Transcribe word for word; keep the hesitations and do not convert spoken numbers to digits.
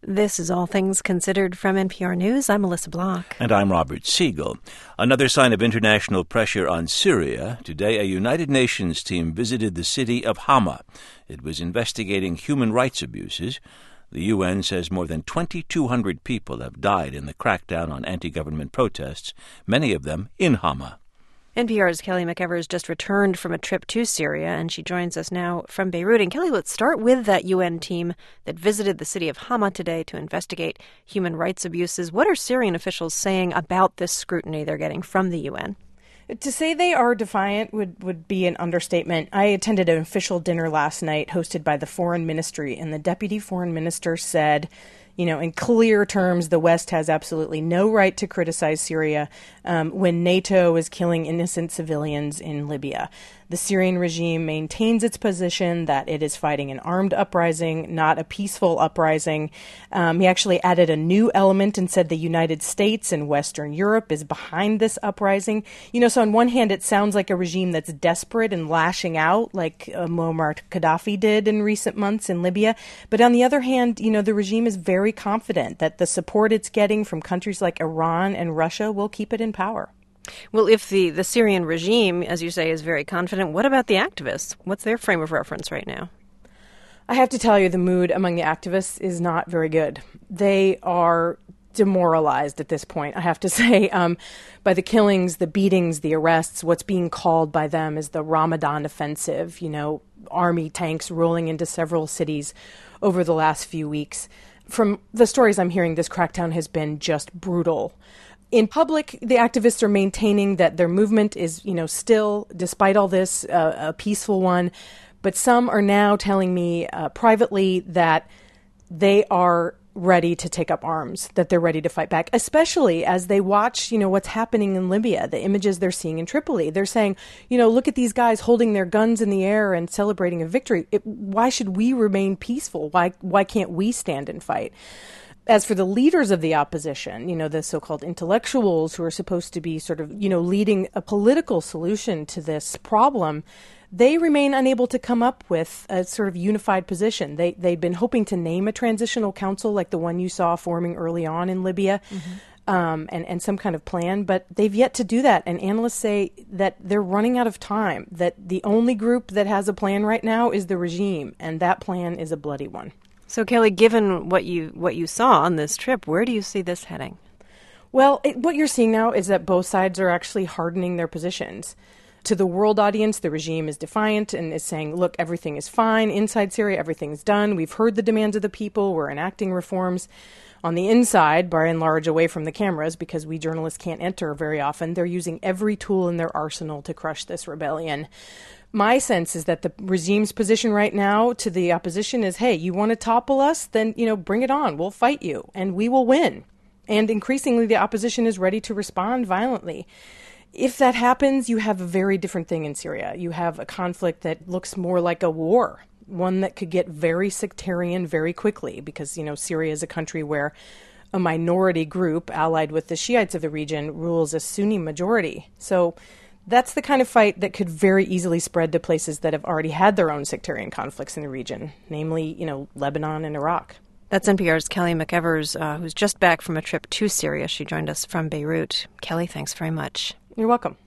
This is All Things Considered from N P R News. I'm Melissa Block. And I'm Robert Siegel. Another sign of international pressure on Syria. Today, a United Nations team visited the city of Hama. It was investigating human rights abuses. The U N says more than twenty-two hundred people have died in the crackdown on anti-government protests, many of them in Hama. N P R's Kelly McEvers just returned from a trip to Syria, and she joins us now from Beirut. And Kelly, let's start with that U N team that visited the city of Hama today to investigate human rights abuses. What are Syrian officials saying about this scrutiny they're getting from the U N? To say they are defiant would, would be an understatement. I attended an official dinner last night hosted by the Foreign Ministry, and the deputy foreign minister said, you know, in clear terms, the West has absolutely no right to criticize Syria um, when NATO is killing innocent civilians in Libya. The Syrian regime maintains its position that it is fighting an armed uprising, not a peaceful uprising. Um, he actually added a new element and said the United States and Western Europe is behind this uprising. You know, so on one hand, it sounds like a regime that's desperate and lashing out like uh, Muammar Gaddafi did in recent months in Libya. But on the other hand, you know, the regime is very confident that the support it's getting from countries like Iran and Russia will keep it in power. Well, if the, the Syrian regime, as you say, is very confident, what about the activists? What's their frame of reference right now? I have to tell you, the mood among the activists is not very good. They are demoralized at this point, I have to say, um, by the killings, the beatings, the arrests. What's being called by them is the Ramadan offensive, you know, army tanks rolling into several cities over the last few weeks. From the stories I'm hearing, this crackdown has been just brutal. In public, the activists are maintaining that their movement is, you know, still, despite all this, uh, a peaceful one. But some are now telling me uh, privately that they are ready to take up arms, that they're ready to fight back, especially as they watch, you know, what's happening in Libya, the images they're seeing in Tripoli. They're saying, you know, look at these guys holding their guns in the air and celebrating a victory. It, why should we remain peaceful? Why, why can't we stand and fight? As for the leaders of the opposition, you know, the so-called intellectuals who are supposed to be sort of, you know, leading a political solution to this problem, they remain unable to come up with a sort of unified position. They, they've been hoping to name a transitional council like the one you saw forming early on in Libya, mm-hmm. um, and, and some kind of plan, but they've yet to do that. And analysts say that they're running out of time, that the only group that has a plan right now is the regime, and that plan is a bloody one. So, Kelly, given what you what you saw on this trip, where do you see this heading? Well, it, what you're seeing now is that both sides are actually hardening their positions. To the world audience, the regime is defiant and is saying, look, everything is fine. Inside Syria, everything's done. We've heard the demands of the people. We're enacting reforms. On the inside, by and large, away from the cameras, because we journalists can't enter very often, they're using every tool in their arsenal to crush this rebellion. My sense is that the regime's position right now to the opposition is, hey, you want to topple us? Then, you know, bring it on. We'll fight you and we will win. And increasingly, the opposition is ready to respond violently. If that happens, you have a very different thing in Syria. You have a conflict that looks more like a war, one that could get very sectarian very quickly because, you know, Syria is a country where a minority group allied with the Shiites of the region rules a Sunni majority. So that's the kind of fight that could very easily spread to places that have already had their own sectarian conflicts in the region, namely, you know, Lebanon and Iraq. That's N P R's Kelly McEvers, uh, who's just back from a trip to Syria. She joined us from Beirut. Kelly, thanks very much. You're welcome.